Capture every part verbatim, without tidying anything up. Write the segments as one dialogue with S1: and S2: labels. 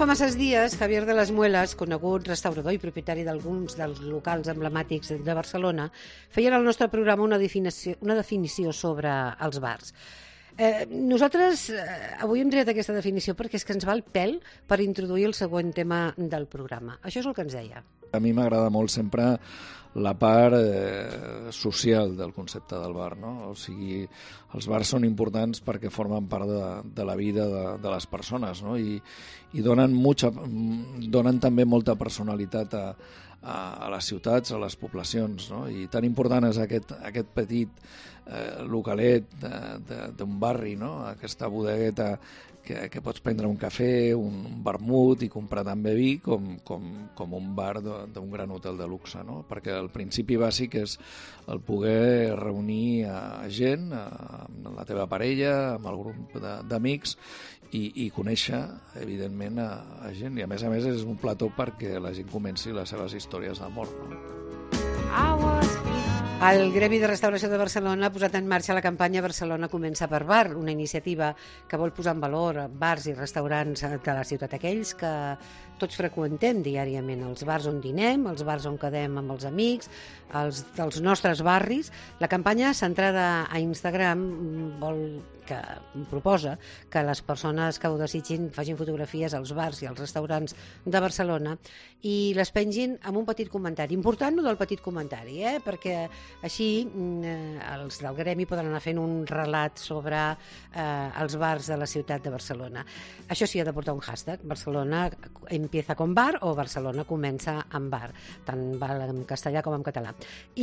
S1: masses dies, Javier de les Muelas, conegut restaurador i propietari d'alguns dels locals emblemàtics de Barcelona, feien al nostre programa una definició, una definició sobre els bars. Eh, nosaltres eh, avui hem triat aquesta definició perquè és que ens va el pèl per introduir el següent tema del programa. Això és el que ens deia.
S2: A mi m'agrada molt sempre la part eh, social del concepte del bar, no? O sigui, els bars són importants perquè formen part de, de la vida de, de les persones, no? I, i donen, mucha, donen també molta personalitat a, a, a les ciutats, a les poblacions, no? I tan important és aquest, aquest petit eh, localet d'un barri, no? Aquesta bodegueta que, que pots prendre un cafè, un vermut i comprar també vi com, com, com un bar d'un gran hotel de luxe, no? Perquè el principi bàsic és el poder reunir a gent, amb la teva parella, amb el grup d'amics i, i conèixer, evidentment, a, a gent. I a més a més és un plató perquè la gent comenci les seves històries d'amor, no?
S1: El Gremi de Restauració de Barcelona ha posat en marxa la campanya Barcelona comença per bar, una iniciativa que vol posar en valor bars i restaurants de la ciutat, aquells que tots freqüentem diàriament, els bars on dinem, els bars on quedem amb els amics, els dels nostres barris. La campanya centrada a Instagram vol que proposa que les persones que ho desitgin facin fotografies als bars i als restaurants de Barcelona i les pengin amb un petit comentari. Important no del petit comentari, eh? Perquè així eh, els del gremi poden anar fent un relat sobre eh, els bars de la ciutat de Barcelona. Això sí, ha de portar un hashtag, Barcelona empieza con bar o Barcelona comença amb bar, tant val en castellà com en català.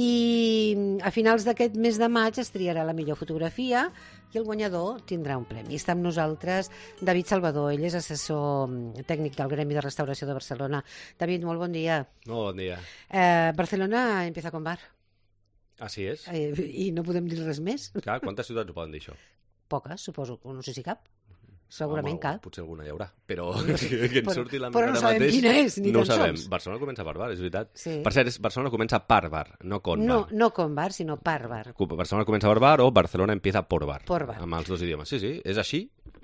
S1: I a finals d'aquest mes de maig es triarà la millor fotografia i el guanyador tindrà un premi. Està amb nosaltres David Salvador, ell és assessor tècnic del Gremi de Restauració de Barcelona. David, molt bon dia.
S3: Molt bon dia.
S1: Eh, Barcelona empieza con bar.
S3: Així és.
S1: Eh, I no podem dir res més?
S3: Clar, quantes ciutats ho poden dir, això?
S1: Poques, suposo. No sé si cap. Segurament
S3: Home,
S1: cap.
S3: Potser alguna hi haurà, però que ens
S1: però,
S3: surti la
S1: però no sabem
S3: mateix,
S1: quina és, ni
S3: no ho
S1: tan
S3: sabem.
S1: sols.
S3: Barcelona comença per bar, és veritat.
S1: Sí.
S3: Per cert, és, Barcelona comença per bar, no con
S1: no,
S3: bar.
S1: No con bar, sinó per bar.
S3: Barcelona comença per bar o Barcelona empieza por bar.
S1: Por bar.
S3: Amb els dos idiomes. Sí, sí, és així.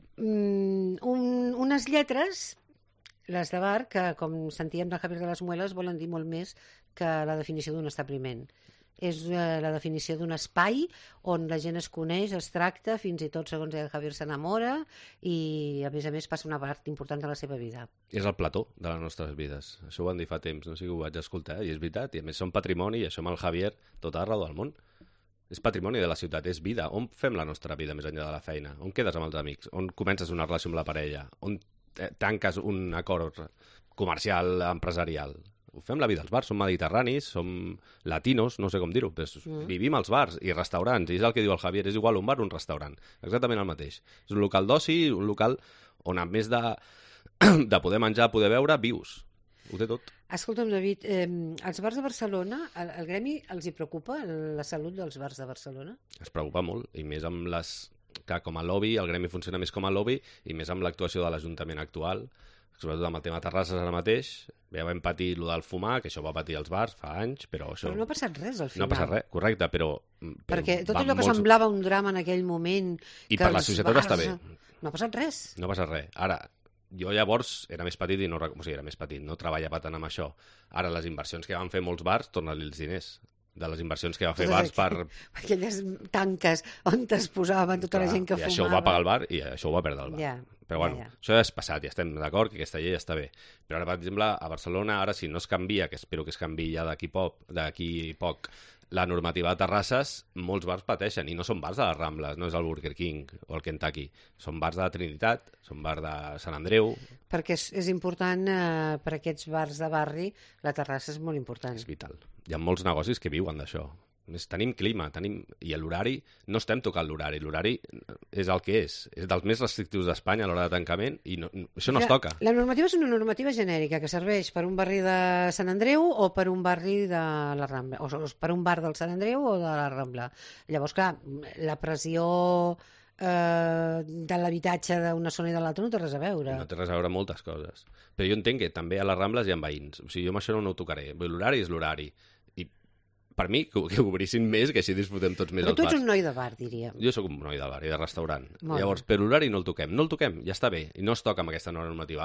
S1: Mm, un, unes lletres, les de bar, que com sentíem del Javier de les Muelas, volen dir molt més que la definició d'un establiment. És eh, la definició d'un espai on la gent es coneix, es tracta, fins i tot, segons el Javier, s'enamora i, a més a més, passa una part important de la seva vida.
S3: És el plató de les nostres vides. Això ho van dir fa temps, no sé si ho vaig escoltar, i és veritat. I a més som patrimoni, i això amb el Javier, tot arreu del món. És patrimoni de la ciutat, és vida. On fem la nostra vida més enllà de la feina? On quedes amb els amics? On comences una relació amb la parella? On tanques un acord comercial, empresarial? Ho fem la vida als bars, som mediterranis, som latinos, no sé com dir-ho, però mm. vivim als bars i restaurants, i és el que diu el Javier, és igual un bar o un restaurant, exactament el mateix. És un local d'oci, un local on a més de, de poder menjar, poder beure, vius. Ho té tot.
S1: Escolta'm, David, eh, els bars de Barcelona, el, el gremi els hi preocupa la salut dels bars de Barcelona?
S3: Es preocupa molt, i més amb les... Clar, com a lobby, el gremi funciona més com a lobby, i més amb l'actuació de l'Ajuntament actual, sobretot amb el tema terrasses ara mateix. Ja vam patir el del fumar, que això va patir als bars fa anys, però això...
S1: Però no ha passat res al final.
S3: No ha passat res, correcte, però... però
S1: perquè tot allò que molts... semblava un drama en aquell moment...
S3: I per la societat bars... està bé.
S1: No ha passat res.
S3: No ha passat res. Ara, jo llavors era més petit i no... O sigui, era més petit, no treballava tant amb això. Ara, les inversions que van fer molts bars, torna-li els diners de les inversions que va fer bars per...
S1: Aquelles tanques on es posaven tota Clar, la gent que
S3: i
S1: fumava.
S3: I això ho va pagar el bar i això ho va perdre el bar.
S1: Ja,
S3: però bueno,
S1: ja, ja.
S3: això ja és passat, ja estem d'acord que aquesta llei està bé. Però ara, per exemple, a Barcelona, ara si no es canvia, que espero que es canvi ja d'aquí poc, d'aquí poc, la normativa de terrasses, molts bars pateixen, i no són bars de les Rambles, no és el Burger King o el Kentucky, són bars de la Trinitat, són bars de Sant Andreu...
S1: Perquè és, és important, eh, per aquests bars de barri, la terrassa és molt important.
S3: És vital. Hi ha molts negocis que viuen d'això. Més, tenim clima, tenim... i l'horari, no estem tocant l'horari, l'horari és el que és, és dels més restrictius d'Espanya a l'hora de tancament, i no, això no
S1: la,
S3: es toca.
S1: La normativa és una normativa genèrica que serveix per un barri de Sant Andreu o per un barri de la Rambla, o per un bar del Sant Andreu o de la Rambla. Llavors, clar, la pressió eh, de l'habitatge d'una zona i de l'altra no té res a veure.
S3: No té res a veure moltes coses. Però jo entenc que també a les Rambles hi ha veïns, o sigui, jo amb això no ho tocaré, l'horari és l'horari. Per mi, que, que obrissin més, que així disfrutem tots més
S1: però
S3: als
S1: tu
S3: bars.
S1: ets un noi de bar, diríem.
S3: Jo sóc un noi de bar i de restaurant.
S1: Molt
S3: Llavors, per l'horari no el toquem. No el toquem, ja està bé. I no es toca amb aquesta normativa. Ara,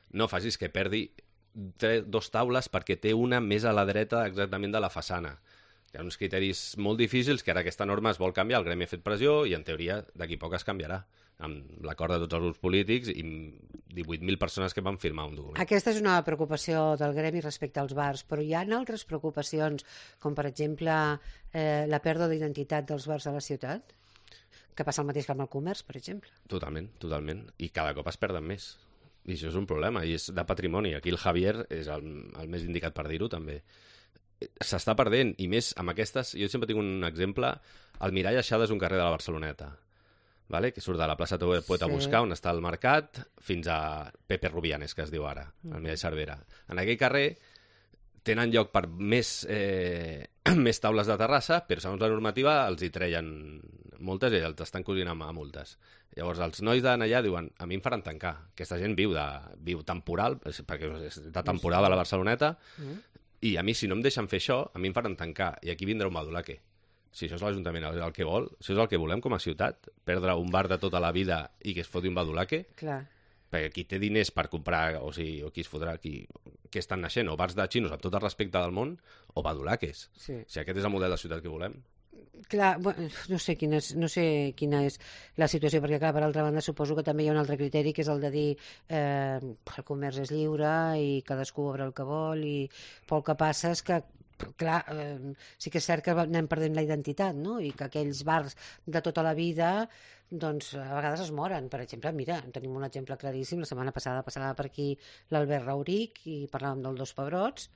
S3: no facis que perdi tres, dos taules perquè té una més a la dreta exactament de la façana. Hi ha uns criteris molt difícils que ara aquesta norma es vol canviar, el gremi ha fet pressió i en teoria d'aquí poc es canviarà, amb l'acord de tots els grups polítics i divuit mil persones que van firmar un document.
S1: Aquesta és una preocupació del gremi respecte als bars, però hi ha altres preocupacions, com per exemple eh, la pèrdua d'identitat dels bars de la ciutat, que passa el mateix que amb el comerç, per exemple.
S3: Totalment, totalment. I cada cop es perden més. I això és un problema, i és de patrimoni. Aquí el Javier és el, el més indicat per dir-ho, també. S'està perdent, i més amb aquestes... Jo sempre tinc un exemple. El Mirall Aixada és un carrer de la Barceloneta, vale? Que surt de la plaça Poeta sí. Buscar, on està el mercat, fins a Pepe Rubianes, que es diu ara, el Mirall Cervera. En aquell carrer tenen lloc per més, eh, més taules de terrassa, però segons la normativa els hi treien moltes i els estan cosint amb multes. Llavors els nois d'allà diuen, a mi em faran tancar. Aquesta gent viu, de, viu temporal, perquè és de temporada a la Barceloneta, mm. i a mi si no em deixen fer això, a mi em faran tancar. I aquí vindrà un badulaque. Si això és l'Ajuntament el que vol, si és el que volem com a ciutat, perdre un bar de tota la vida i que es foti un badulaque,
S1: clar.
S3: Perquè qui té diners per comprar, o sigui, o qui es fotrà, qui, qui estan naixent, o bars de xinos amb tot el respecte del món, o badulaques.
S1: Sí.
S3: Si aquest és el model de ciutat que volem.
S1: Clar, bueno, no sé, quina és, no sé quina és la situació, perquè clar, per altra banda suposo que també hi ha un altre criteri, que és el de dir eh, el comerç és lliure i cadascú obre el que vol, i però el que passa és que clar, eh, sí que és cert que anem perdent la identitat, no? I que aquells bars de tota la vida doncs a vegades es moren. Per exemple, mira, tenim un exemple claríssim, la setmana passada passava per aquí l'Albert Rauric i parlàvem del Dos Pebrots,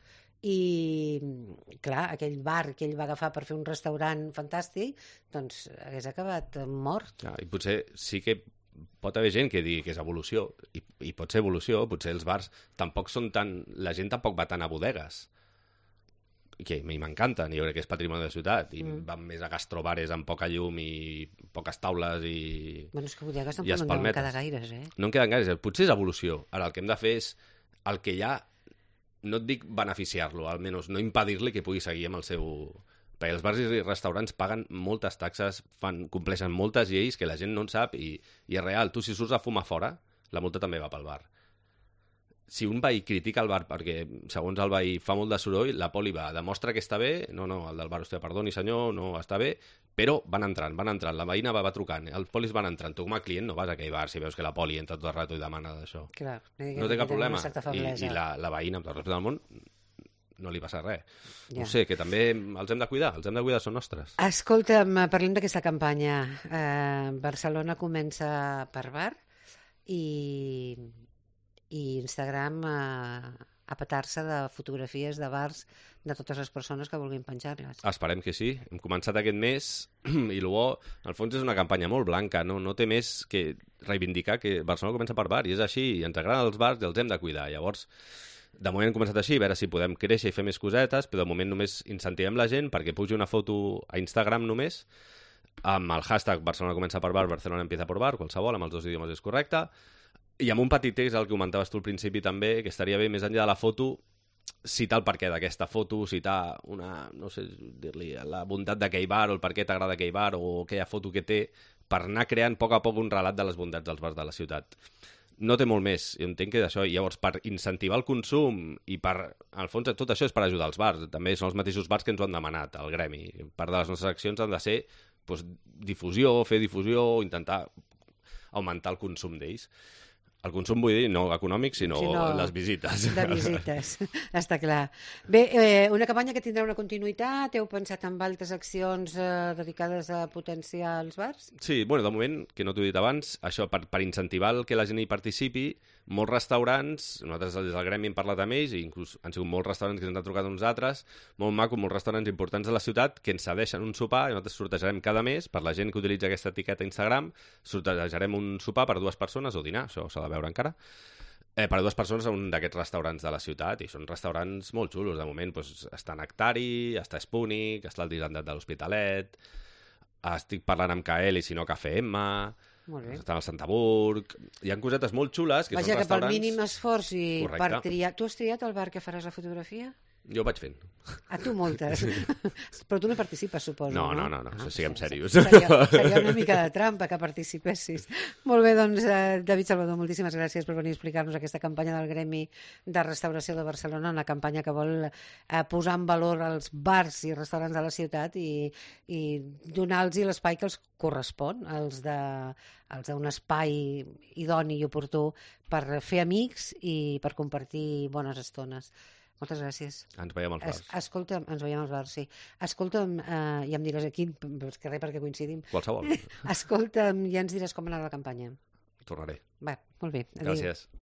S1: i clar, aquell bar que ell va agafar per fer un restaurant fantàstic, doncs hagués acabat mort.
S3: Ah, i potser sí que pot haver gent que digui que és evolució, i, i pot ser evolució, potser els bars tampoc són tan... La gent tampoc va tant a bodegues, que a mi m'encanten, jo crec que és patrimoni de ciutat, i mm. van més a gastrobares amb poca llum i poques taules i
S1: bueno, és que bodegues tampoc no en queden gaires, eh?
S3: No en queden gaires, potser és evolució. Ara el que hem de fer és el que ja, no et dic beneficiar-lo, almenys no impedir-li que pugui seguir amb el seu... Perquè els bars i restaurants paguen moltes taxes, fan, compleixen moltes lleis que la gent no en sap i, i és real. Tu, si surts a fumar fora, la multa també va pel bar. Si un veí critica el bar perquè, segons el veí, fa molt de soroll, la poli va, demostra que està bé, no, no, el del bar, hòstia, perdoni senyor, no, està bé, però van entrant, van entrant, la veïna va, va trucant, els polis van entrant, tu com a client no vas a aquell bar si veus que la poli entra tot el rato i demana d'això.
S1: Clar,
S3: no té cap problema, i, i la, la veïna, amb tot el respecte del món, no li passa res. Ja. No sé, que també els hem de cuidar, els hem de cuidar, són nostres.
S1: Escolta'm, parlem d'aquesta campanya. Eh, Barcelona comença per bar i... i Instagram a, a petar-se de fotografies de bars de totes les persones que vulguin penjar-les.
S3: Esperem que sí. Hem començat aquest mes i el bo, al fons, és una campanya molt blanca. No, no té més que reivindicar que Barcelona comença per bar, i és així, i ens agraden els bars i els hem de cuidar. Llavors, de moment hem començat així, a veure si podem créixer i fer més cosetes, però de moment només incentivem la gent perquè pugi una foto a Instagram només, amb el hashtag Barcelona comença per bar, Barcelona empieza por bar, qualsevol, amb els dos idiomes és correcte. I amb un petit text, el que comentaves tu al principi també, que estaria bé, més enllà de la foto, citar el perquè d'aquesta foto, citar una, no sé, dir-li la bondat d'aquell bar, o el per què t'agrada aquell bar, o aquella foto que té, per anar creant a poc a poc un relat de les bondats dels bars de la ciutat. No té molt més, jo entenc que d'això, i llavors per incentivar el consum, i per, al fons, tot això és per ajudar els bars, també són els mateixos bars que ens ho han demanat, el gremi. Part de les nostres accions han de ser doncs, difusió, fer difusió, intentar augmentar el consum d'ells. El consum, vull dir, no econòmic, sinó, sinó les visites.
S1: De visites, està clar. Bé, eh, una campanya que tindrà una continuïtat, heu pensat en altres accions eh, dedicades a potenciar els bars?
S3: Sí, bueno, de moment, que no t'ho he dit abans, això per, per incentivar que la gent hi participi, molts restaurants, nosaltres des del gremi hem parlat amb ells, i inclús han sigut molts restaurants que ens han trucat uns altres, molt maco, molts restaurants importants de la ciutat que ens cedeixen un sopar, i nosaltres sortejarem cada mes, per la gent que utilitza aquesta etiqueta a Instagram, sortejarem un sopar per dues persones, o dinar, això s'ha de veure encara, eh, per a dues persones a un d'aquests restaurants de la ciutat, i són restaurants molt xulos, de moment doncs, està Nectari, està Spúnic, està el Disandat de l'Hospitalet, estic parlant amb K L i si no Cafè M, està al Santaburg, hi ha cosetes molt xules que
S1: Vaja,
S3: són
S1: restaurants...
S3: Vaja,
S1: que pel mínim esforç i
S3: correcte.
S1: Per triar... Tu has triat el bar que faràs la fotografia?
S3: Jo ho vaig fent.
S1: A tu moltes. Però tu no participes, suposo,
S3: No,
S1: no?
S3: no, no, no,
S1: Ah,
S3: siguem
S1: sí,
S3: serios.
S1: Seria, seria una mica de trampa que participessis. Molt bé, doncs, eh, David Salvador, moltíssimes gràcies per venir a explicar-nos aquesta campanya del Gremi de Restauració de Barcelona, una campanya que vol eh, posar en valor els bars i restaurants de la ciutat i, i donar-los l'espai que els correspon, els de els d'un espai idoni i oportú per fer amics i per compartir bones estones. Moltes gràcies.
S3: Ens veiem als bars.
S1: Es, escolta'm, ens veiem als bars, sí. Escolta'm, eh, ja em diràs aquí, que res perquè coincidim.
S3: Qualsevol.
S1: Escolta'm, ja ens diràs com ha anat la campanya.
S3: Tornaré.
S1: Va, molt bé. Adéu.
S3: Gràcies.